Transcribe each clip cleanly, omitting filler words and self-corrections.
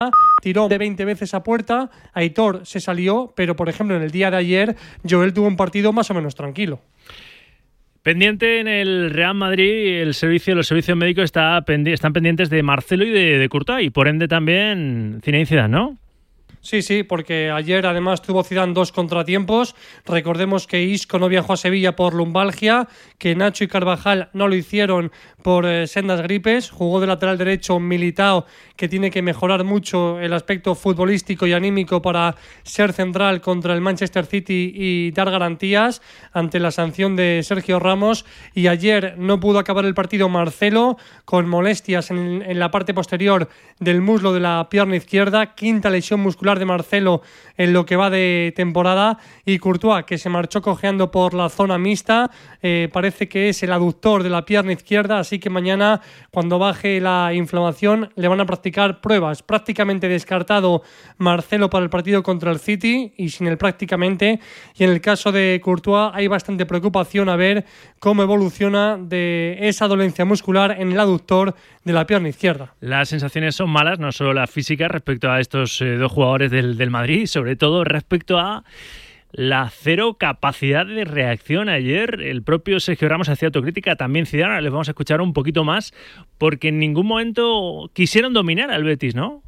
tiró de 20 veces a puerta, Aitor se salió, pero por ejemplo en el día de ayer Joel tuvo un partido más o menos tranquilo. Pendiente en el Real Madrid, los servicios médicos están pendientes de Marcelo y de Courtois, y por ende también Zinedine Zidane, ¿no? Sí, porque ayer además tuvo Zidane 2 contratiempos. Recordemos que Isco no viajó a Sevilla por lumbalgia, que Nacho y Carvajal no lo hicieron por sendas gripes. Jugó de lateral derecho Militao, que tiene que mejorar mucho el aspecto futbolístico y anímico para ser central contra el Manchester City y dar garantías ante la sanción de Sergio Ramos. Y ayer no pudo acabar el partido Marcelo, con molestias en la parte posterior del muslo de la pierna izquierda, quinta lesión muscular de Marcelo en lo que va de temporada, y Courtois, que se marchó cojeando por la zona mixta, parece que es el aductor de la pierna izquierda, así que mañana, cuando baje la inflamación, le van a practicar pruebas. Prácticamente descartado Marcelo para el partido contra el City, y sin el prácticamente, y en el caso de Courtois hay bastante preocupación a ver cómo evoluciona de esa dolencia muscular en el aductor de la pierna izquierda. Las sensaciones son malas, no solo las físicas, respecto a estos dos jugadores del Madrid, sobre todo respecto a la cero capacidad de reacción. Ayer el propio Sergio Ramos hacía autocrítica, también Zidane. Ahora les vamos a escuchar un poquito más, porque en ningún momento quisieron dominar al Betis, ¿no?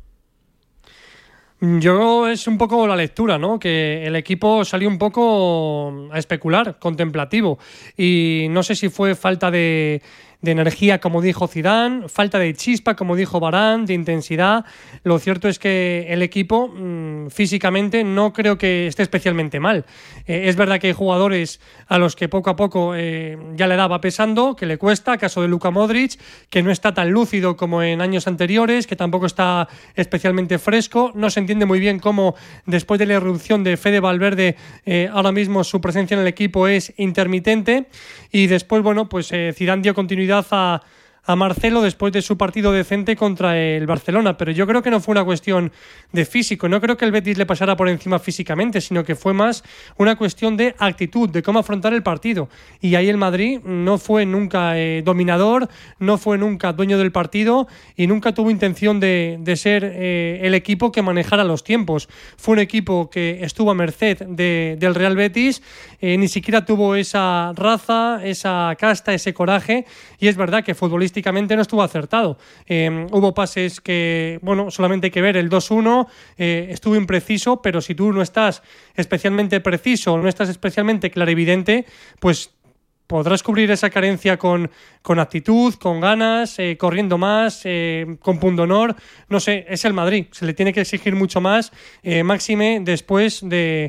Yo es un poco la lectura, ¿no? Que el equipo salió un poco a especular, contemplativo, y no sé si fue falta de energía, como dijo Zidane, falta de chispa, como dijo Varane, de intensidad. Lo cierto es que el equipo físicamente no creo que esté especialmente mal. Es verdad que hay jugadores a los que poco a poco ya la edad va pesando, que le cuesta, caso de Luka Modric, que no está tan lúcido como en años anteriores, que tampoco está especialmente fresco. No se entiende muy bien cómo, después de la irrupción de Fede Valverde, ahora mismo su presencia en el equipo es intermitente. Y después, bueno, pues Zidane dio continuidad a Marcelo después de su partido decente contra el Barcelona, pero yo creo que no fue una cuestión de físico, no creo que el Betis le pasara por encima físicamente, sino que fue más una cuestión de actitud, de cómo afrontar el partido, y ahí el Madrid no fue nunca dominador, no fue nunca dueño del partido y nunca tuvo intención de ser el equipo que manejara los tiempos. Fue un equipo que estuvo a merced del Real Betis, ni siquiera tuvo esa raza, esa casta, ese coraje, y es verdad que futbolísticamente no estuvo acertado. Hubo pases que, bueno, solamente hay que ver el 2-1, estuvo impreciso, pero si tú no estás especialmente preciso, no estás especialmente clarividente, pues podrás cubrir esa carencia con actitud, con ganas, corriendo más, con pundonor. No sé, es el Madrid, se le tiene que exigir mucho más, máxime después del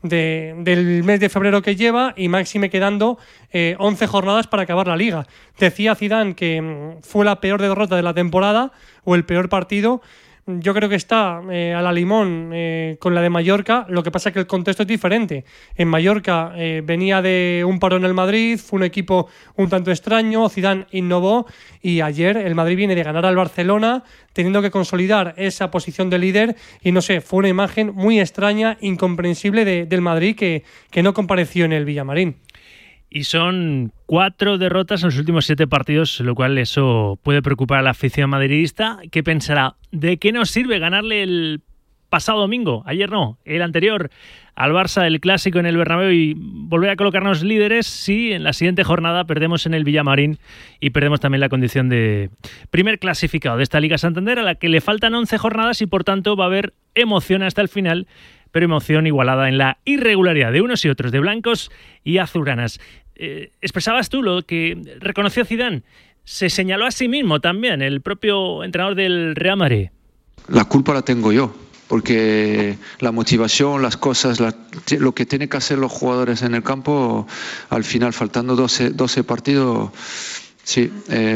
mes de febrero que lleva, y máxime quedando 11 jornadas para acabar la Liga. Decía Zidane que fue la peor derrota de la temporada, o el peor partido. Yo creo que está a la limón con la de Mallorca. Lo que pasa es que el contexto es diferente. En Mallorca venía de un parón el Madrid, fue un equipo un tanto extraño, Zidane innovó, y ayer el Madrid viene de ganar al Barcelona, teniendo que consolidar esa posición de líder, y no sé, fue una imagen muy extraña, incomprensible del Madrid que no compareció en el Villamarín. Y son 4 derrotas en los últimos 7 partidos, lo cual eso puede preocupar a la afición madridista, que pensará, ¿de qué nos sirve ganarle el pasado domingo? Ayer no, el anterior, al Barça, el clásico en el Bernabéu, y volver a colocarnos líderes si en la siguiente jornada perdemos en el Villamarín y perdemos también la condición de primer clasificado de esta Liga Santander, a la que le faltan 11 jornadas y por tanto va a haber emoción hasta el final, pero emoción igualada en la irregularidad de unos y otros, de blancos y azulgranas. Expresabas tú lo que reconoció Zidane, se señaló a sí mismo también, el propio entrenador del Real Madrid. La culpa la tengo yo, porque la motivación, las cosas, lo que tienen que hacer los jugadores en el campo, al final, faltando 12 partidos, sí,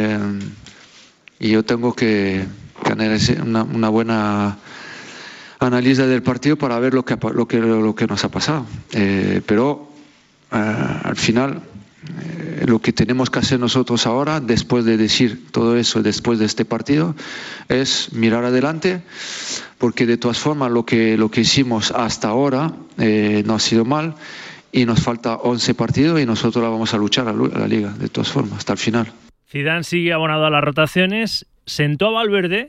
y yo tengo que tener una buena análisis del partido para ver lo que nos ha pasado, pero al final lo que tenemos que hacer nosotros ahora, después de decir todo eso, después de este partido, es mirar adelante, porque de todas formas lo que hicimos hasta ahora no ha sido mal, y nos falta 11 partidos y nosotros la vamos a luchar a la Liga, de todas formas, hasta el final. Zidane sigue abonado a las rotaciones, sentó a Valverde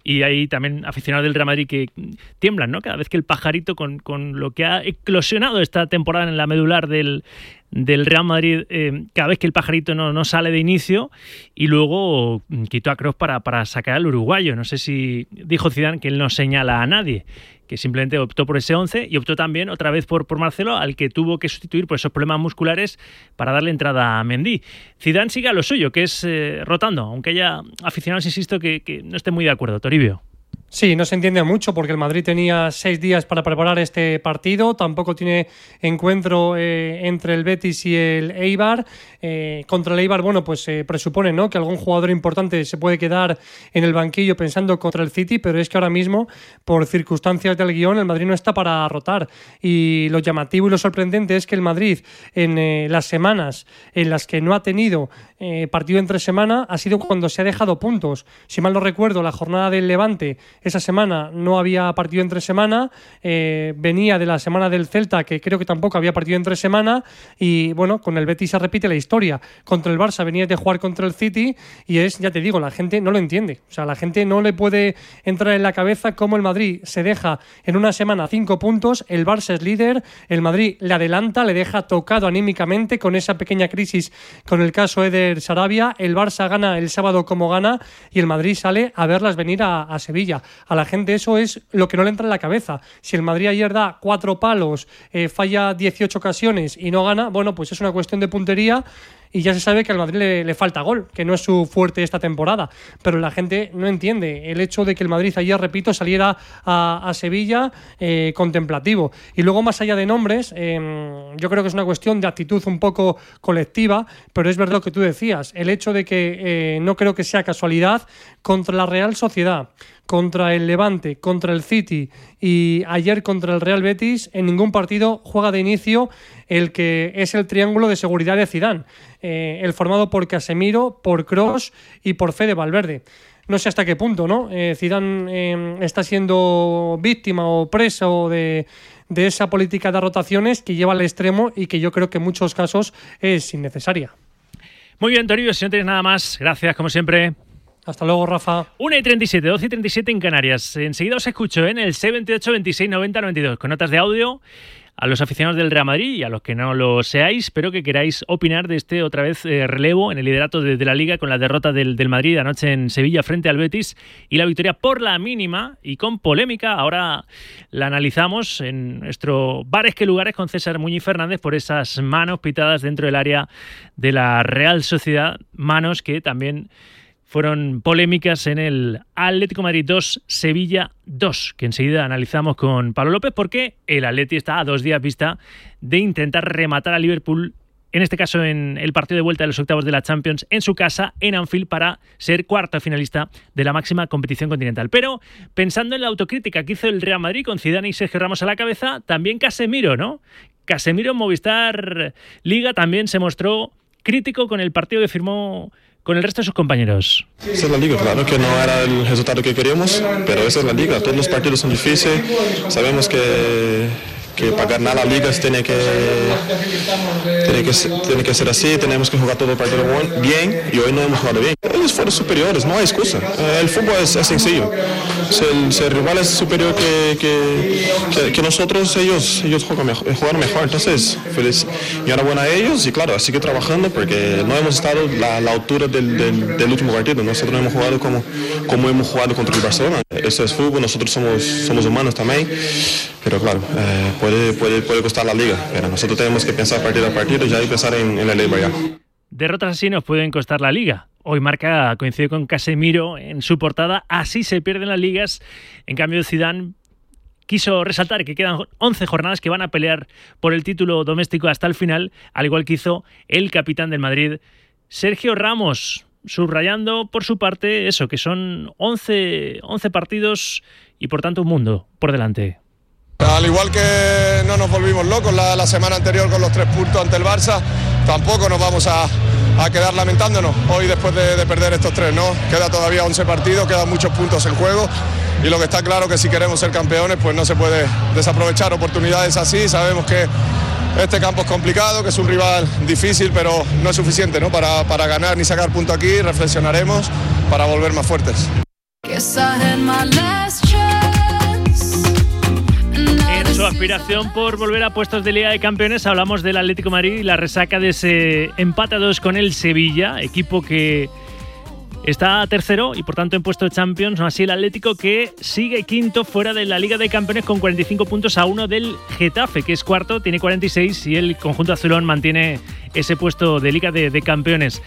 y hay también aficionados del Real Madrid que tiemblan, ¿no? Cada vez que el pajarito, con lo que ha eclosionado esta temporada en la medular del Real Madrid, cada vez que el pajarito no sale de inicio, y luego quitó a Kroos para sacar al uruguayo. No sé si dijo Zidane que él no señala a nadie, que simplemente optó por ese 11 y optó también otra vez por Marcelo, al que tuvo que sustituir por esos problemas musculares para darle entrada a Mendy. Zidane sigue a lo suyo, que es rotando, aunque haya aficionados, insisto, que no estén muy de acuerdo. Toribio. Sí, no se entiende mucho porque el Madrid tenía 6 días para preparar este partido, tampoco tiene encuentro entre el Betis y el Eibar. Contra el Eibar, bueno, pues se presupone, ¿no?, que algún jugador importante se puede quedar en el banquillo pensando contra el City, pero es que ahora mismo, por circunstancias del guión, el Madrid no está para rotar. Y lo llamativo y lo sorprendente es que el Madrid, en las semanas en las que no ha tenido partido entre semana, ha sido cuando se ha dejado puntos. Si mal no recuerdo, la jornada del Levante, esa semana no había partido entre semana, venía de la semana del Celta, que creo que tampoco había partido entre semana, y bueno, con el Betis se repite la historia. Contra el Barça venías de jugar contra el City y es, ya te digo, la gente no lo entiende. O sea, la gente no le puede entrar en la cabeza cómo el Madrid se deja en una semana 5 puntos, el Barça es líder, el Madrid le adelanta, le deja tocado anímicamente con esa pequeña crisis con el caso Eder Sarabia, el Barça gana el sábado como gana y el Madrid sale a verlas venir a Sevilla. A la gente eso es lo que no le entra en la cabeza. Si el Madrid ayer da 4 palos, falla 18 ocasiones y no gana, bueno, pues es una cuestión de puntería y ya se sabe que al Madrid le falta gol, que no es su fuerte esta temporada. Pero la gente no entiende el hecho de que el Madrid ayer, repito, saliera a Sevilla contemplativo. Y luego, más allá de nombres, yo creo que es una cuestión de actitud un poco colectiva, pero es verdad lo que tú decías, el hecho de que no creo que sea casualidad contra la Real Sociedad, contra el Levante, contra el City y ayer contra el Real Betis, en ningún partido juega de inicio el que es el triángulo de seguridad de Zidane, el formado por Casemiro, por Kroos y por Fede Valverde. No sé hasta qué punto, ¿no? Zidane está siendo víctima o preso de esa política de rotaciones que lleva al extremo y que yo creo que en muchos casos es innecesaria. Muy bien, Toribio, si no tienes nada más, gracias como siempre. Hasta luego, Rafa. 1:37, 12:37 en Canarias. Enseguida os escucho en el 628 26 90 92 con notas de audio a los aficionados del Real Madrid y a los que no lo seáis, pero que queráis opinar de este otra vez relevo en el liderato de la Liga con la derrota del Madrid anoche en Sevilla frente al Betis y la victoria por la mínima y con polémica. Ahora la analizamos en nuestro Bares que Lugares con César Muñiz Fernández por esas manos pitadas dentro del área de la Real Sociedad, manos que también fueron polémicas en el Atlético Madrid 2, Sevilla 2, que enseguida analizamos con Pablo López, porque el Atleti está a 2 días vista de intentar rematar a Liverpool, en este caso en el partido de vuelta de los octavos de la Champions, en su casa, en Anfield, para ser cuarto finalista de la máxima competición continental. Pero, pensando en la autocrítica que hizo el Real Madrid con Zidane y Sergio Ramos a la cabeza, también Casemiro, ¿no? Casemiro en Movistar Liga también se mostró crítico con el partido que firmó con el resto de sus compañeros. Esa es la liga, claro que no era el resultado que queríamos, pero esa es la liga, todos los partidos son difíciles, sabemos que para ganar la liga tiene que ser así, tenemos que jugar todo el partido bien y hoy no hemos jugado bien. Ellos fueron superiores, no hay excusa, el fútbol es sencillo, si el rival es superior que nosotros, ellos juegan mejor, entonces feliz y enhorabuena a ellos y claro, así que trabajando porque no hemos estado a la altura del último partido, nosotros no hemos jugado como hemos jugado contra el Barcelona, eso es fútbol, nosotros somos humanos también, pero claro, puede costar la liga, pero nosotros tenemos que pensar partido a partido ya y pensar en la liga ya. Derrotas así nos pueden costar la liga. Hoy Marca coincide con Casemiro en su portada, así se pierden las ligas. En cambio, Zidane quiso resaltar que quedan 11 jornadas que van a pelear por el título doméstico hasta el final, al igual que hizo el capitán del Madrid, Sergio Ramos, subrayando por su parte eso, que son 11 partidos y por tanto un mundo por delante. Al igual que no nos volvimos locos la semana anterior con los 3 puntos ante el Barça, tampoco nos vamos a quedar lamentándonos hoy después de perder estos 3, ¿no? Queda todavía 11 partidos, quedan muchos puntos en juego y lo que está claro que si queremos ser campeones pues no se puede desaprovechar oportunidades así. Sabemos que este campo es complicado, que es un rival difícil, pero no es suficiente, ¿no? para ganar ni sacar punto aquí. Reflexionaremos para volver más fuertes. En su aspiración por volver a puestos de Liga de Campeones hablamos del Atlético de Madrid y la resaca de ese empate a 2 con el Sevilla, equipo que está tercero y por tanto en puesto de Champions. No así el Atlético, que sigue quinto fuera de la Liga de Campeones con 45 puntos a 1 del Getafe, que es cuarto, tiene 46, y el conjunto azulón mantiene ese puesto de Liga de Campeones.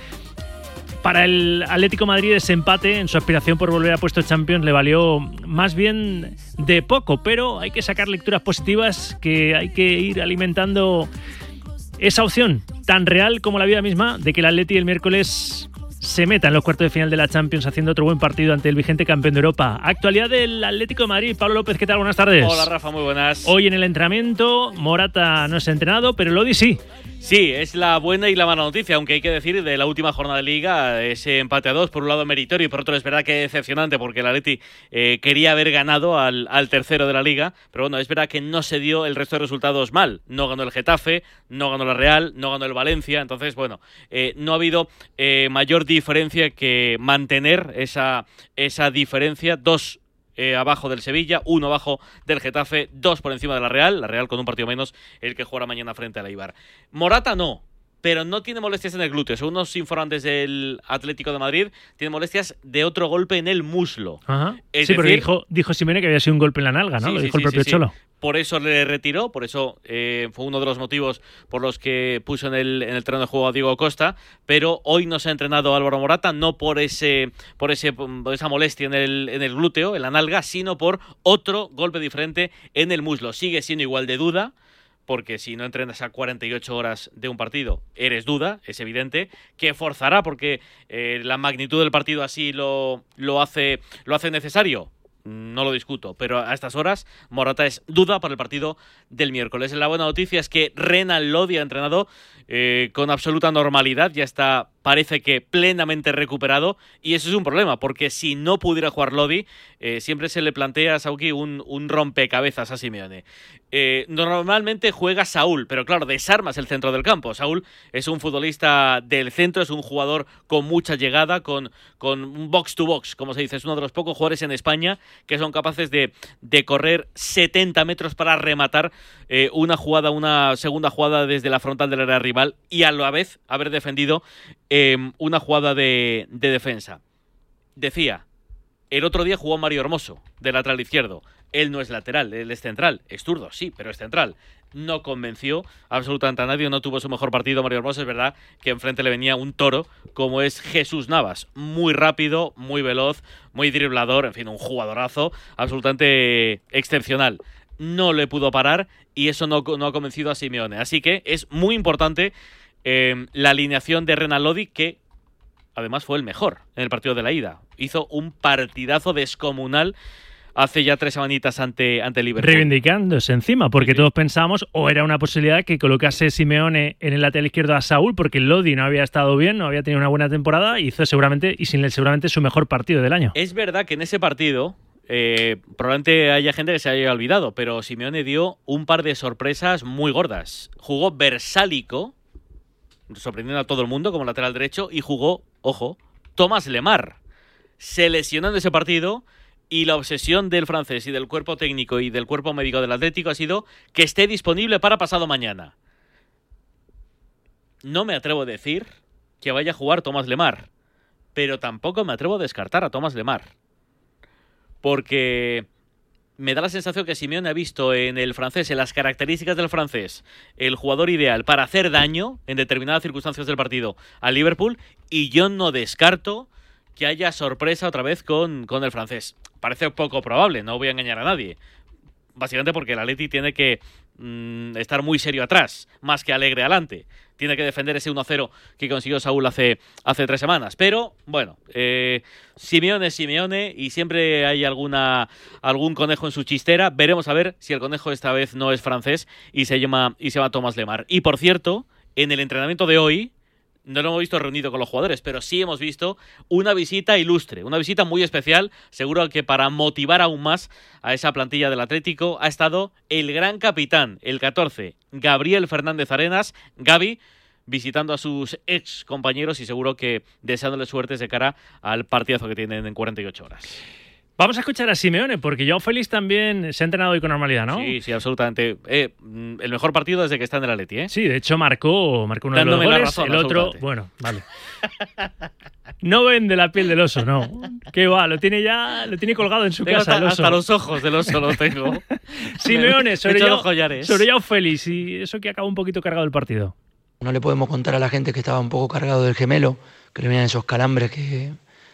Para el Atlético de Madrid ese empate en su aspiración por volver a puesto de Champions le valió más bien de poco, pero hay que sacar lecturas positivas, que hay que ir alimentando esa opción tan real como la vida misma de que el Atleti el miércoles se meta en los cuartos de final de la Champions haciendo otro buen partido ante el vigente campeón de Europa. Actualidad del Atlético de Madrid. Pablo López, ¿qué tal? Buenas tardes. Hola Rafa, muy buenas. Hoy en el entrenamiento Morata no se ha entrenado, pero Lodi sí. Sí, es la buena y la mala noticia, aunque hay que decir de la última jornada de Liga, ese empate a 2, por un lado meritorio y por otro es verdad que decepcionante, porque el Atleti quería haber ganado al tercero de la Liga, pero bueno, es verdad que no se dio el resto de resultados mal. No ganó el Getafe, no ganó la Real, no ganó el Valencia, entonces bueno, no ha habido mayor diferencia que mantener esa diferencia. 2 abajo del Sevilla, 1 abajo del Getafe, 2 por encima de la Real con un partido menos, el que jugará mañana frente al Eibar. Morata no, pero no tiene molestias en el glúteo. Según nos informan desde el Atlético de Madrid, tiene molestias de otro golpe en el muslo. Ajá. Sí, porque dijo Simeone que había sido un golpe en la nalga, ¿no? Sí, lo dijo el propio Cholo. Por eso le retiró, por eso fue uno de los motivos por los que puso en el terreno de juego a Diego Costa, pero hoy no se ha entrenado Álvaro Morata, no por esa molestia en el glúteo, en la nalga, sino por otro golpe diferente en el muslo. Sigue siendo igual de duda, porque si no entrenas a 48 horas de un partido, eres duda, es evidente, que forzará porque la magnitud del partido así lo hace necesario. No lo discuto, pero a estas horas Morata es duda para el partido del miércoles. La buena noticia es que Renan Lodi ha entrenado con absoluta normalidad, ya está, parece que plenamente recuperado, y eso es un problema, porque si no pudiera jugar Lodi, siempre se le plantea a Sauki un rompecabezas a Simeone. Normalmente juega Saúl, pero claro, desarmas el centro del campo. Saúl es un futbolista del centro, es un jugador con mucha llegada, con un box to box, como se dice, es uno de los pocos jugadores en España que son capaces de correr 70 metros para rematar una segunda jugada desde la frontal del área rival y a la vez haber defendido una jugada de defensa. Decía, el otro día jugó Mario Hermoso, de lateral izquierdo. Él no es lateral, él es central. Es zurdo, sí, pero es central. No convenció absolutamente a nadie, no tuvo su mejor partido Mario Hermoso. Es verdad que enfrente le venía un toro como es Jesús Navas. Muy rápido, muy veloz, muy driblador, en fin, un jugadorazo absolutamente excepcional. No le pudo parar y eso no ha convencido a Simeone. Así que es muy importante la alineación de Renan Lodi, que además fue el mejor en el partido de la ida. Hizo un partidazo descomunal hace ya 3 semanitas ante Liverpool. Reivindicándose encima, porque todos pensamos, o era una posibilidad que colocase Simeone en el lateral izquierdo a Saúl, porque Lodi no había estado bien, no había tenido una buena temporada, hizo seguramente, y sin él seguramente, su mejor partido del año. Es verdad que en ese partido probablemente haya gente que se haya olvidado, pero Simeone dio un par de sorpresas muy gordas. Jugó Versálico, sorprendiendo a todo el mundo como lateral derecho, y jugó, ojo, Thomas Lemar. Se lesionó en ese partido y la obsesión del francés y del cuerpo técnico y del cuerpo médico del Atlético ha sido que esté disponible para pasado mañana. No me atrevo a decir que vaya a jugar Thomas Lemar, pero tampoco me atrevo a descartar a Thomas Lemar, porque me da la sensación que Simeone ha visto en el francés, en las características del francés, el jugador ideal para hacer daño en determinadas circunstancias del partido al Liverpool, y yo no descarto que haya sorpresa otra vez con el francés. Parece poco probable, no voy a engañar a nadie. Básicamente porque el Atleti tiene que estar muy serio atrás, más que alegre adelante. Tiene que defender ese 1-0 que consiguió Saúl hace 3 semanas. Pero, bueno, Simeone es Simeone y siempre hay algún conejo en su chistera. Veremos a ver si el conejo esta vez no es francés y se llama Thomas Lemar. Y, por cierto, en el entrenamiento de hoy, no lo hemos visto reunido con los jugadores, pero sí hemos visto una visita ilustre, una visita muy especial. Seguro que para motivar aún más a esa plantilla del Atlético ha estado el gran capitán, el 14, Gabriel Fernández Arenas, Gavi, visitando a sus ex compañeros y seguro que deseándole suerte de cara al partidazo que tienen en 48 horas. Vamos a escuchar a Simeone, porque Joao Félix también se ha entrenado hoy con normalidad, ¿no? Sí, absolutamente. El mejor partido desde que está en el Atleti, ¿eh? Sí, de hecho marcó uno de los goles, razón, el otro... Bueno, vale. No vende la piel del oso, no. ¿Qué va? Lo tiene colgado en su casa el oso. Hasta los ojos del oso lo tengo. Simeone, sobre Joao Félix, y eso que acaba un poquito cargado el partido. No le podemos contar a la gente que estaba un poco cargado del gemelo, que le venían esos calambres que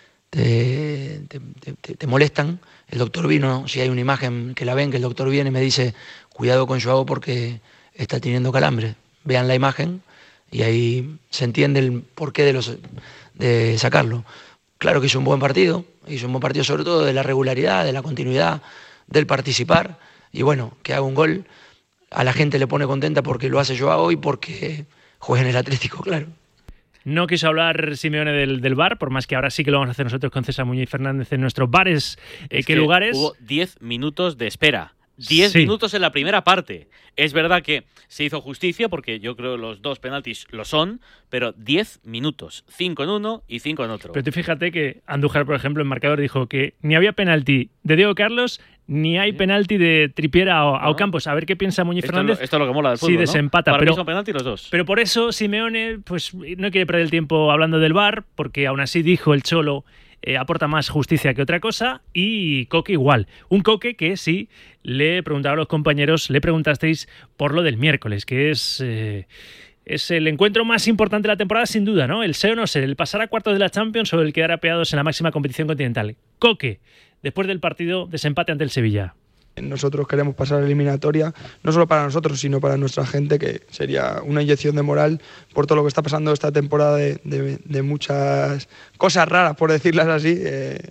te molestan. El doctor vino, si hay una imagen que la ven, que el doctor viene y me dice, cuidado con Joao porque está teniendo calambres. Vean la imagen y ahí se entiende el porqué de sacarlo. Claro que hizo un buen partido sobre todo de la regularidad, de la continuidad, del participar, y bueno, que haga un gol, a la gente le pone contenta porque lo hace Joao y porque juega en el Atlético, claro. No quiso hablar Simeone del VAR, por más que ahora sí que lo vamos a hacer nosotros con César Muñoz Fernández en nuestros bares. ¿Qué lugares? Hubo 10 minutos de espera. 10 minutos en la primera parte. Es verdad que se hizo justicia porque yo creo que los dos penaltis lo son, pero 10 minutos. 5 en uno y 5 en otro. Pero tú fíjate que Andújar, por ejemplo, en marcador dijo que ni había penalti de Diego Carlos ni hay penalti de Trippier a Ocampos. A ver qué piensa Muñoz Fernández. Esto es lo que mola del fútbol, sí, desempata. Para mí son penalti los dos. Pero por eso Simeone pues no quiere perder el tiempo hablando del VAR, porque aún así dijo el Cholo aporta más justicia que otra cosa, y Coque igual. Un Coque que sí le preguntaba a los compañeros, le preguntasteis por lo del miércoles, que es el encuentro más importante de la temporada sin duda, ¿no? El ser o no ser, el pasar a cuartos de la Champions o el quedar apeados en la máxima competición continental. Coque, después del partido, desempate ante el Sevilla. Nosotros queremos pasar a la eliminatoria, no solo para nosotros, sino para nuestra gente, que sería una inyección de moral por todo lo que está pasando esta temporada de muchas cosas raras, por decirlas así,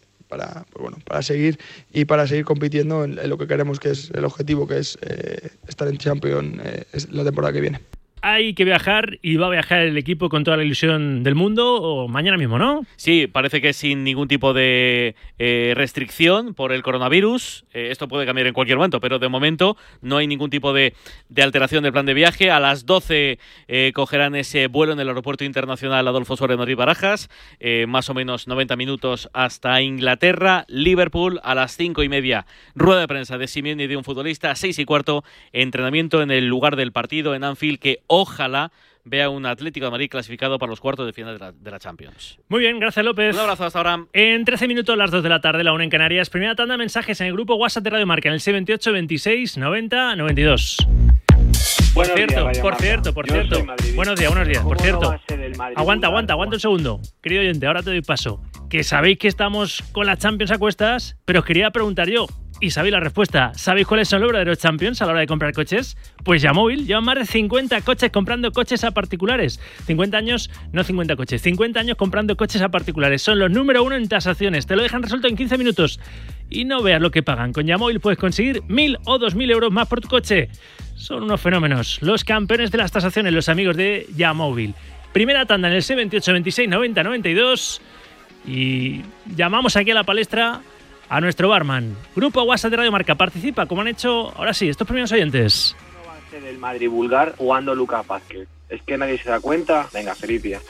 para seguir compitiendo en lo que queremos, que es el objetivo, que es estar en Champions la temporada que viene. Hay que viajar y va a viajar el equipo con toda la ilusión del mundo, o mañana mismo, ¿no? Sí, parece que sin ningún tipo de restricción por el coronavirus. Esto puede cambiar en cualquier momento, pero de momento no hay ningún tipo de alteración del plan de viaje. A las 12 cogerán ese vuelo en el Aeropuerto Internacional Adolfo Suárez Madrid-Barajas, más o menos 90 minutos hasta Inglaterra. Liverpool a las 5:30, rueda de prensa de Simeone y de un futbolista. 6:15, entrenamiento en el lugar del partido en Anfield, que ojalá vea un Atlético de Madrid clasificado para los cuartos de final de la Champions. Muy bien, gracias López. Un abrazo, hasta ahora. En 13 minutos, las 2 de la tarde, la 1 en Canarias. Primera tanda de mensajes en el grupo WhatsApp de Radio Marca, en el 628 26 90 92. Por cierto. Buenos días. Por cierto. Aguanta un segundo. Querido oyente, ahora te doy paso. Que sabéis que estamos con las Champions a cuestas, pero os quería preguntar yo. Y sabéis la respuesta. ¿Sabéis cuáles son los verdaderos champions a la hora de comprar coches? Pues Yamóvil. Llevan más de 50 coches comprando coches a particulares. 50 años, no 50 coches. 50 años comprando coches a particulares. Son los número 1 en tasaciones. Te lo dejan resuelto en 15 minutos. Y no veas lo que pagan. Con Yamóvil puedes conseguir 1.000 o 2.000 euros más por tu coche. Son unos fenómenos. Los campeones de las tasaciones, los amigos de Yamóvil. Primera tanda en el 628 26 90 92. Y llamamos aquí a la palestra a nuestro barman. Grupo WhatsApp de Radio Marca. Participa, como han hecho ahora sí estos primeros oyentes. ¿No va a ser el Madrid vulgar jugando Lucas Vázquez? ¿Es que nadie se da cuenta? Venga, feliz día.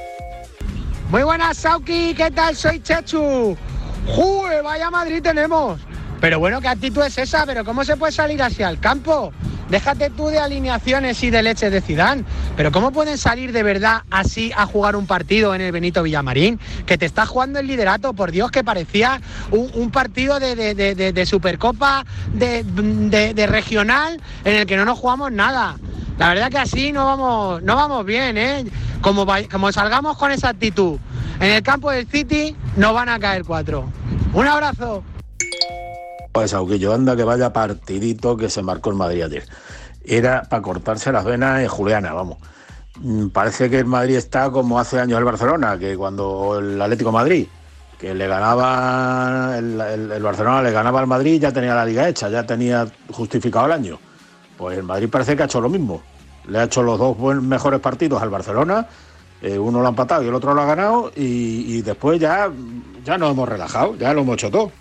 Muy buenas, Sauki. ¿Qué tal? Soy Chechu. ¡Jue! Vaya Madrid tenemos. Pero bueno, ¿qué actitud es esa? ¿Pero cómo se puede salir así al campo? Déjate tú de alineaciones y de leche de Zidane. Pero ¿cómo pueden salir de verdad así a jugar un partido en el Benito Villamarín? Que te está jugando el liderato, por Dios, que parecía un partido de Supercopa, de regional, en el que no nos jugamos nada. La verdad que así no vamos bien, ¿eh? Como salgamos con esa actitud en el campo del City, nos van a caer 4. Un abrazo. Pues Auguillo, anda que vaya partidito que se marcó el Madrid ayer. Era para cortarse las venas en Juliana, vamos. Parece que el Madrid está como hace años el Barcelona, que cuando el Atlético de Madrid, que le ganaba el Barcelona le ganaba al Madrid, ya tenía la liga hecha, ya tenía justificado el año. Pues el Madrid parece que ha hecho lo mismo. Le ha hecho los dos mejores partidos al Barcelona, uno lo ha empatado y el otro lo ha ganado, y después ya nos hemos relajado, ya lo hemos hecho todo.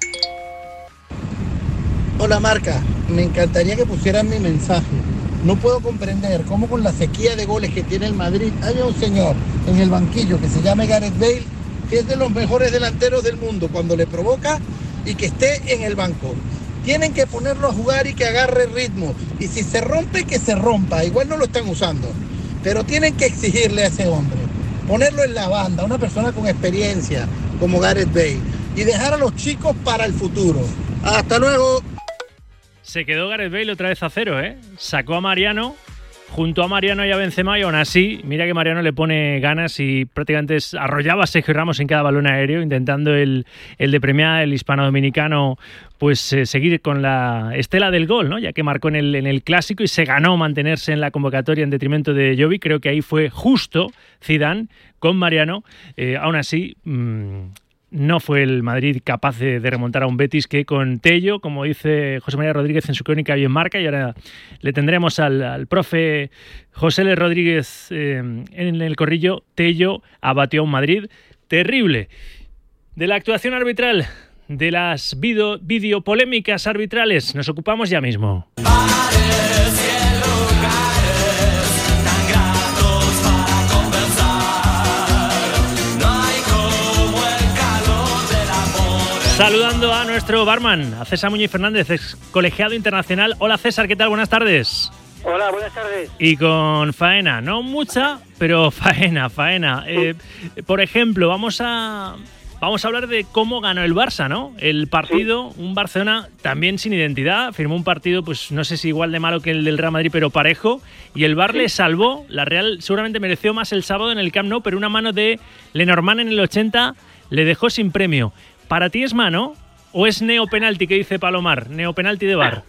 Hola Marca, me encantaría que pusieran mi mensaje. No puedo comprender cómo con la sequía de goles que tiene el Madrid hay un señor en el banquillo que se llama Gareth Bale, que es de los mejores delanteros del mundo. Cuando le provoca y que esté en el banco. Tienen que ponerlo a jugar y que agarre ritmo. Y si se rompe, que se rompa. Igual no lo están usando. Pero tienen que exigirle a ese hombre. Ponerlo en la banda, una persona con experiencia, como Gareth Bale. Y dejar a los chicos para el futuro. ¡Hasta luego! Se quedó Gareth Bale otra vez a cero, ¿eh? Sacó a Mariano, junto a Mariano y a Benzema, y aún así, mira que Mariano le pone ganas y prácticamente arrollaba a Sergio Ramos en cada balón aéreo, intentando el de premiar, el hispano-dominicano, pues seguir con la estela del gol, ¿no? Ya que marcó en el Clásico y se ganó mantenerse en la convocatoria en detrimento de Jovic. Creo que ahí fue justo Zidane con Mariano. Aún así, no fue el Madrid capaz de remontar a un Betis que con Tello, como dice José María Rodríguez en su crónica, bien marca. Y ahora le tendremos al profe José L. Rodríguez en el corrillo. Tello abatió a un Madrid terrible. De la actuación arbitral, de las videopolémicas arbitrales, nos ocupamos ya mismo. Saludando a nuestro barman, a César Muñiz Fernández, ex colegiado internacional. Hola César, ¿qué tal? Buenas tardes. Hola, buenas tardes. Y con faena, no mucha, pero faena. Por ejemplo, vamos a hablar de cómo ganó el Barça, ¿no? El partido, un Barcelona también sin identidad, firmó un partido, pues no sé si igual de malo que el del Real Madrid, pero parejo, y el VAR le salvó. La Real seguramente mereció más el sábado en el Camp Nou, pero una mano de Lenormand en el 80 le dejó sin premio. ¿Para ti es mano o es neopenalti que dice Palomar? Neopenalti de VAR.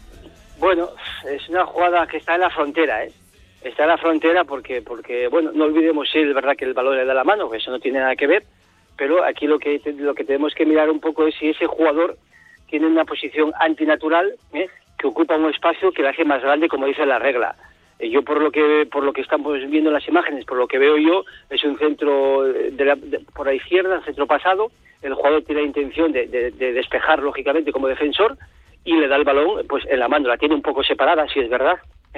Bueno, es una jugada que está en la frontera, ¿eh? Está en la frontera porque bueno, no olvidemos si es verdad que el balón le da la mano, que eso no tiene nada que ver, pero aquí lo que tenemos que mirar un poco es si ese jugador tiene una posición antinatural, que ocupa un espacio que le hace más grande, como dice la regla. Yo por lo que estamos viendo en las imágenes, por lo que veo yo, es un centro por la izquierda, un centro pasado. El jugador tiene la intención de despejar, lógicamente, como defensor, y le da el balón pues en la mano. La tiene un poco separada, si es verdad,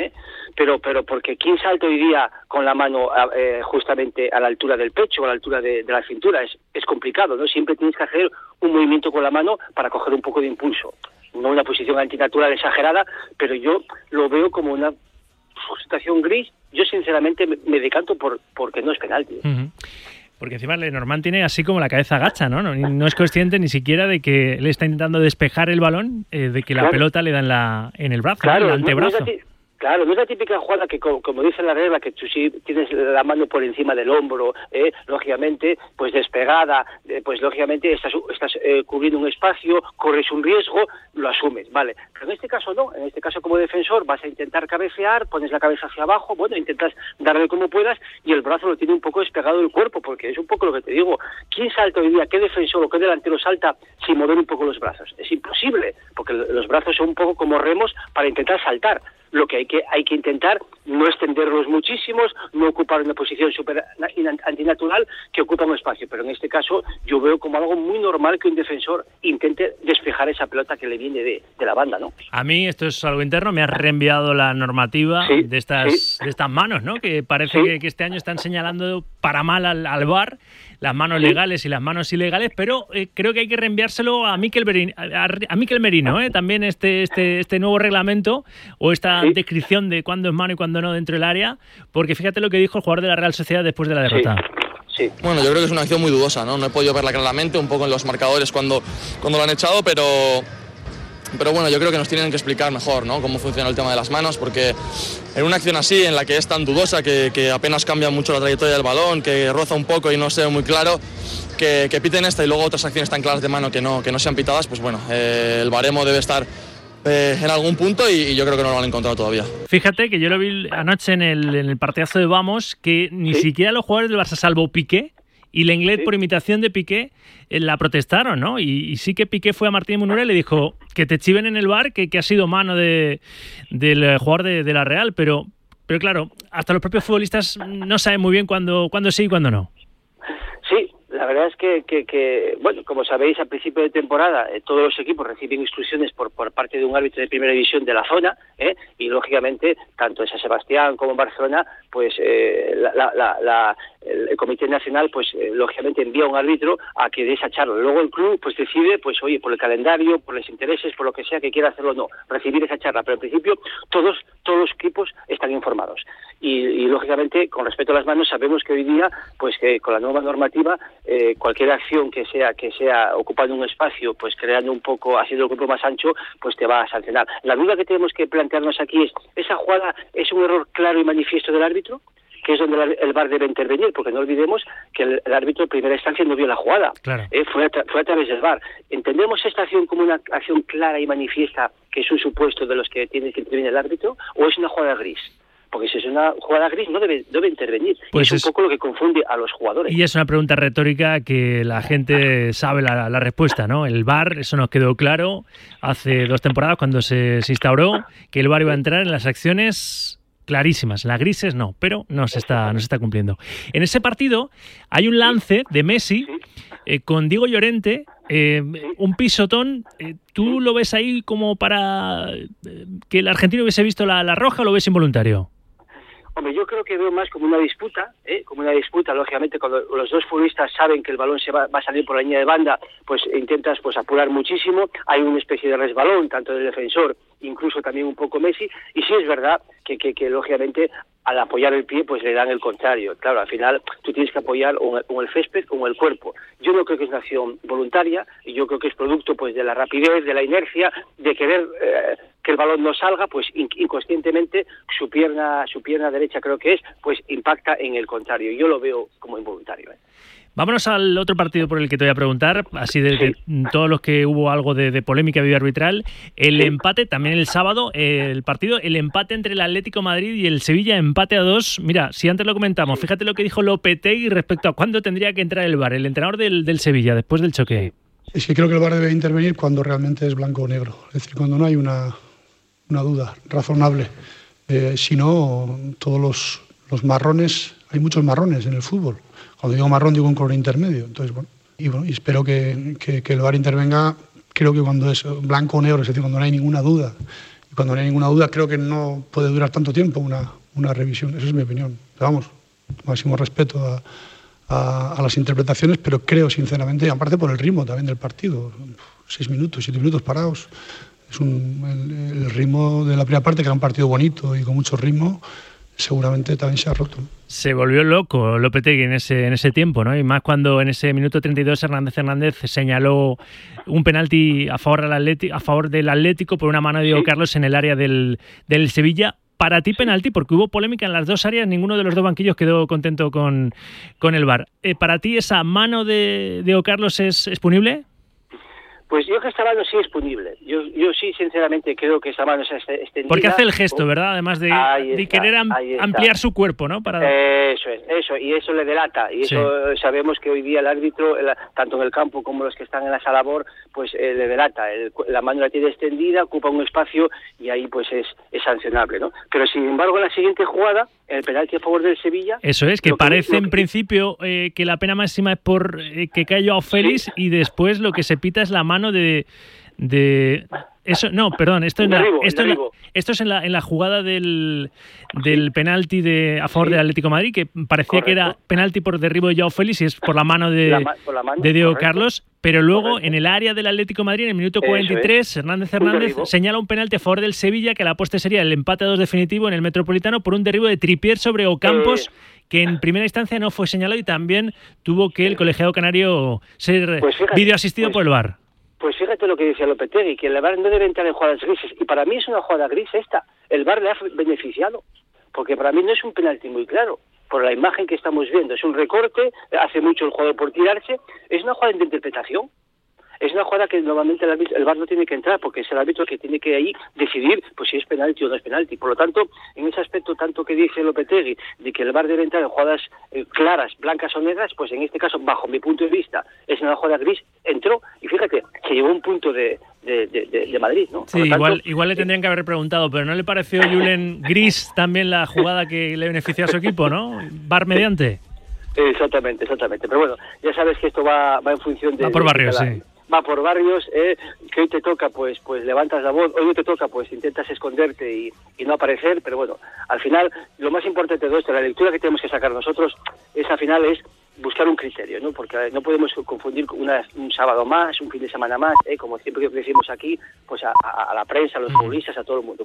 pero porque ¿quién salta hoy día con la mano justamente a la altura del pecho o a la altura de la cintura? Es complicado, ¿no? Siempre tienes que hacer un movimiento con la mano para coger un poco de impulso. No una posición antinatural exagerada, pero yo lo veo como una situación gris. Yo sinceramente me decanto porque no es penalti. Uh-huh. Porque encima Lenormand tiene así como la cabeza gacha, ¿no? No es consciente ni siquiera de que él está intentando despejar el balón, de que la pelota le da en el brazo, en el antebrazo. Claro, no es la típica jugada que, como dice la regla, que tú sí tienes la mano por encima del hombro, lógicamente, pues despegada, pues lógicamente estás cubriendo un espacio, corres un riesgo, lo asumes, ¿vale? Pero en este caso no, en este caso como defensor vas a intentar cabecear, pones la cabeza hacia abajo, bueno, intentas darle como puedas y el brazo lo tiene un poco despegado del cuerpo, porque es un poco lo que te digo. ¿Quién salta hoy día? ¿Qué defensor o qué delantero salta sin mover un poco los brazos? Es imposible, porque los brazos son un poco como remos para intentar saltar. Lo que hay que intentar no extenderlos muchísimos, no ocupar una posición súper antinatural que ocupa un espacio. Pero en este caso yo veo como algo muy normal que un defensor intente despejar esa pelota que le viene de la banda, ¿no? A mí, esto es algo interno, me ha reenviado la normativa de estas manos, ¿no? Que parece que este año están señalando para mal al VAR, las manos legales y las manos ilegales, pero creo que hay que reenviárselo a Mikel Merino, también este nuevo reglamento o esta descripción de cuándo es mano y cuándo no dentro del área, porque fíjate lo que dijo el jugador de la Real Sociedad después de la derrota. Sí. Bueno, yo creo que es una acción muy dudosa, ¿no? No he podido verla claramente, un poco en los marcadores cuando lo han echado, pero bueno, yo creo que nos tienen que explicar mejor, ¿no? Cómo funciona el tema de las manos, porque en una acción así, en la que es tan dudosa, que apenas cambia mucho la trayectoria del balón, que roza un poco y no se ve muy claro, que piten esta y luego otras acciones tan claras de mano que no sean pitadas, pues bueno, el baremo debe estar en algún punto y yo creo que no lo han encontrado todavía. Fíjate que yo lo vi anoche en el partidazo de Vamos, que ni siquiera los jugadores del Barça, salvo Piqué y Lenglet, por imitación de Piqué, la protestaron, ¿no? Y sí que Piqué fue a Martín Munera y le dijo que te chiven en el VAR, que ha sido mano del jugador de la Real, pero claro, hasta los propios futbolistas no saben muy bien cuándo sí y cuándo no. Sí, la verdad es que bueno, como sabéis, al principio de temporada todos los equipos reciben instrucciones por parte de un árbitro de primera división de la zona, y lógicamente, tanto en San Sebastián como en Barcelona, pues el Comité Nacional, pues lógicamente envía un árbitro a que dé esa charla. Luego el club pues decide, pues oye, por el calendario, por los intereses, por lo que sea que quiera hacerlo o no, recibir esa charla. Pero en principio todos los equipos están informados. Y lógicamente, con respecto a las manos, sabemos que hoy día, pues que con la nueva normativa, cualquier acción que sea ocupando un espacio, pues creando un poco, haciendo el grupo más ancho, pues te va a sancionar. La duda que tenemos que plantearnos aquí es, ¿esa jugada es un error claro y manifiesto del árbitro? Que es donde el VAR debe intervenir, porque no olvidemos que el árbitro en primera instancia no vio la jugada, claro. Fue a través del VAR. ¿Entendemos esta acción como una acción clara y manifiesta, que es un supuesto de los que tiene que intervenir el árbitro, o es una jugada gris? Porque si es una jugada gris no debe intervenir. Pues es un poco lo que confunde a los jugadores. Y es una pregunta retórica que la gente sabe la respuesta, ¿no? El VAR, eso nos quedó claro hace 2 temporadas cuando se instauró, que el VAR iba a entrar en las acciones clarísimas. Las grises no, pero no se está cumpliendo. En ese partido hay un lance de Messi con Diego Llorente, un pisotón. ¿Tú lo ves ahí como para que el argentino hubiese visto la roja o lo ves involuntario? Hombre, yo creo que veo más como una disputa, lógicamente, cuando los dos futbolistas saben que el balón se va a salir por la línea de banda, pues intentas pues apurar muchísimo, hay una especie de resbalón, tanto del defensor, incluso también un poco Messi, y sí es verdad que lógicamente al apoyar el pie pues le dan el contrario. Claro, al final tú tienes que apoyar o el césped o el cuerpo. Yo no creo que es una acción voluntaria, y yo creo que es producto pues de la rapidez, de la inercia, de querer que el balón no salga, pues inconscientemente su pierna derecha creo que es, pues impacta en el contrario. Yo lo veo como involuntario. Vámonos al otro partido por el que te voy a preguntar, así de todos los que hubo algo de polémica arbitral. El empate, también el sábado, el empate entre el Atlético Madrid y el Sevilla, empate a 2. Mira, si antes lo comentamos, fíjate lo que dijo Lopetegui respecto a cuándo tendría que entrar el VAR, el entrenador del Sevilla, después del choque. Es que creo que el VAR debe intervenir cuando realmente es blanco o negro, es decir, cuando no hay una duda razonable. Si no, todos los marrones, hay muchos marrones en el fútbol. Cuando digo marrón digo un color intermedio. Entonces, y espero que el VAR intervenga, creo que cuando es blanco o negro, es decir, cuando no hay ninguna duda. Y cuando no hay ninguna duda, creo que no puede durar tanto tiempo una revisión. Esa es mi opinión. Pero vamos, máximo respeto a las interpretaciones, pero creo sinceramente, y aparte por el ritmo también del partido, 6 minutos, 7 minutos parados, es el ritmo de la primera parte, que era un partido bonito y con mucho ritmo, seguramente también se ha roto. Se volvió loco Lopetegui en ese tiempo, ¿no? Y más cuando en ese minuto 32 Hernández señaló un penalti a favor del Atlético por una mano de Diego Carlos en el área del Sevilla. Para ti penalti, porque hubo polémica en las dos áreas, ninguno de los dos banquillos quedó contento con el VAR. ¿Para ti esa mano de Diego Carlos es punible? Pues yo que esta mano sí es punible. Yo sí, sinceramente, creo que esa mano es extendida. Porque hace el gesto, ¿verdad? Además de querer ampliar su cuerpo, ¿no? Eso, y eso le delata. Y eso sabemos que hoy día el árbitro, tanto en el campo como los que están en la sala BOR, pues le delata. La mano la tiene extendida, ocupa un espacio y ahí pues es sancionable, ¿no? Pero sin embargo, en la siguiente jugada, el penalti a favor del Sevilla... Eso es, que parece en principio que la pena máxima es por que cae Joao Félix, y después lo que se pita es la mano de eso. No, perdón, esto es en la jugada del penalti a favor del Atlético de Madrid, que parecía que era penalti por derribo de Joao Félix, y es por la mano de Diego Carlos, pero luego en el área del Atlético de Madrid, en el minuto 43, Hernández señala un penalti a favor del Sevilla, que a la postre sería el empate a 2 definitivo en el Metropolitano por un derribo de Trippier sobre Ocampos, que en primera instancia no fue señalado, y también tuvo que el colegiado canario ser videoasistido por el VAR. Pues fíjate lo que decía Lopetegui, que el VAR no debe entrar en jugadas grises, y para mí es una jugada gris esta. El VAR le ha beneficiado, porque para mí no es un penalti muy claro, por la imagen que estamos viendo. Es un recorte, hace mucho el jugador por tirarse, es una jugada de interpretación. Es una jugada que normalmente el VAR no tiene que entrar, porque es el árbitro que tiene que ahí decidir pues si es penalti o no es penalti. Por lo tanto, en ese aspecto tanto que dice Lopetegui de que el VAR debe entrar en jugadas claras, blancas o negras, pues en este caso, bajo mi punto de vista, es una jugada gris, entró, y fíjate, se llevó un punto de Madrid, ¿no? Sí, igual le tendrían que haber preguntado, pero ¿no le pareció, Julen, gris también la jugada que le benefició a su equipo, no? VAR mediante. Exactamente. Pero bueno, ya sabes que esto va en función de... Va por barrios, sí. Va por barrios, que hoy te toca, pues levantas la voz, hoy no te toca, pues intentas esconderte y no aparecer, pero bueno, al final, lo más importante de todo esto, la lectura que tenemos que sacar nosotros, al final es buscar un criterio, ¿no? Porque no podemos confundir un sábado más, un fin de semana más, como siempre que decimos aquí, pues a la prensa, a los futbolistas, a todo el mundo.